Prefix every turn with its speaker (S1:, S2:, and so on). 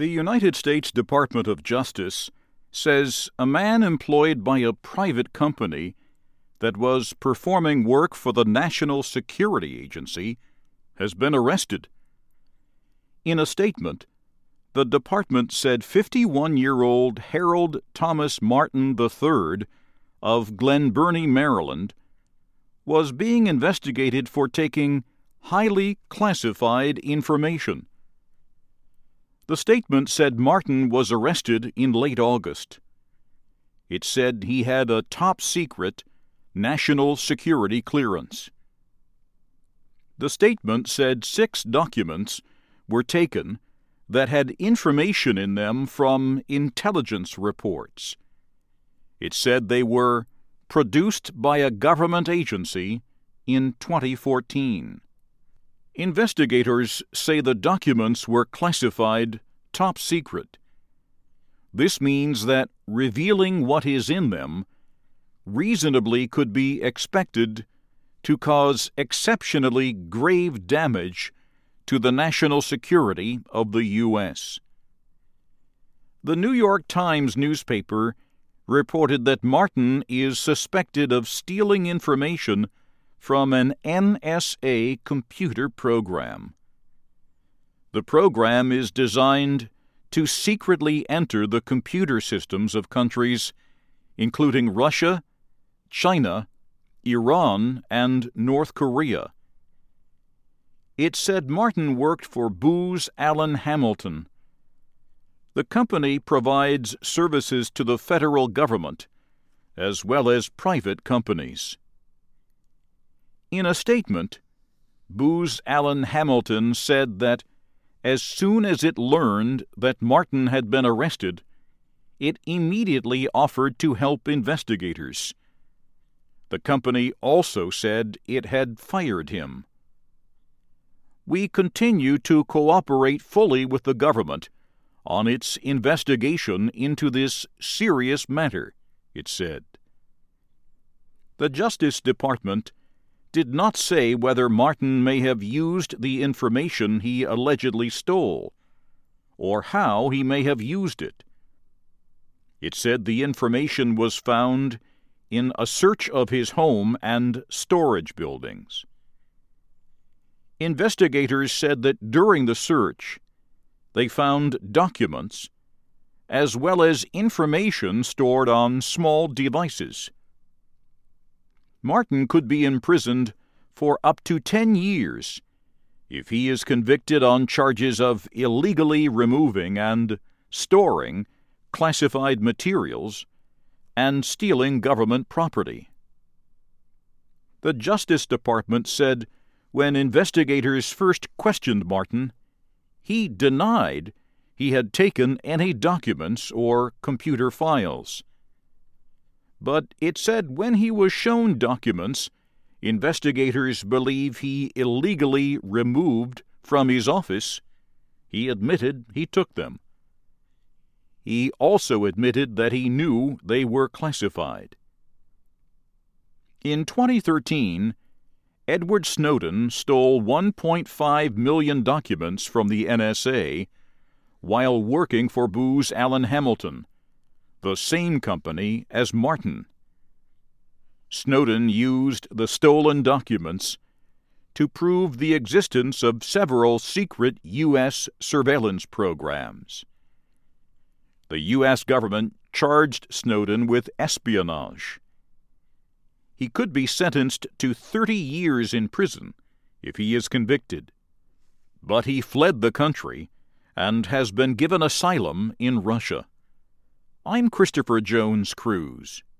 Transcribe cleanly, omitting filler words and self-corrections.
S1: The United States Department of Justice says a man employed by a private company that was performing work for the National Security Agency has been arrested. In a statement, the department said 51-year-old Harold Thomas Martin III of Glen Burnie, Maryland, was being investigated for taking highly classified information. The statement said Martin was arrested in late August. It said he had a top-secret national security clearance. The statement said 6 documents were taken that had information in them from intelligence reports. It said they were produced by a government agency in 2014. Investigators say the documents were classified top secret. This means that revealing what is in them reasonably could be expected to cause exceptionally grave damage to the national security of the U.S. The New York Times newspaper reported that Martin is suspected of stealing information from an NSA computer program. The program is designed to secretly enter the computer systems of countries including Russia, China, Iran, and North Korea. It said Martin worked for Booz Allen Hamilton. The company provides services to the federal government as well as private companies. In a statement, Booz Allen Hamilton said that as soon as it learned that Martin had been arrested, it immediately offered to help investigators. The company also said it had fired him. "We continue to cooperate fully with the government on its investigation into this serious matter," it said. The Justice Department did not say whether Martin may have used the information he allegedly stole, or how he may have used it. It said the information was found in a search of his home and storage buildings. Investigators said that during the search, they found documents as well as information stored on small devices. Martin could be imprisoned for up to 10 years if he is convicted on charges of illegally removing and storing classified materials and stealing government property. The Justice Department said when investigators first questioned Martin, he denied he had taken any documents or computer files. But it said when he was shown documents, investigators believe he illegally removed from his office, he admitted he took them. He also admitted that he knew they were classified. In 2013, Edward Snowden stole 1.5 million documents from the NSA while working for Booz Allen Hamilton, the same company as Martin. Snowden used the stolen documents to prove the existence of several secret U.S. surveillance programs. The U.S. government charged Snowden with espionage. He could be sentenced to 30 years in prison if he is convicted. But he fled the country and has been given asylum in Russia. I'm Christopher Jones Cruz.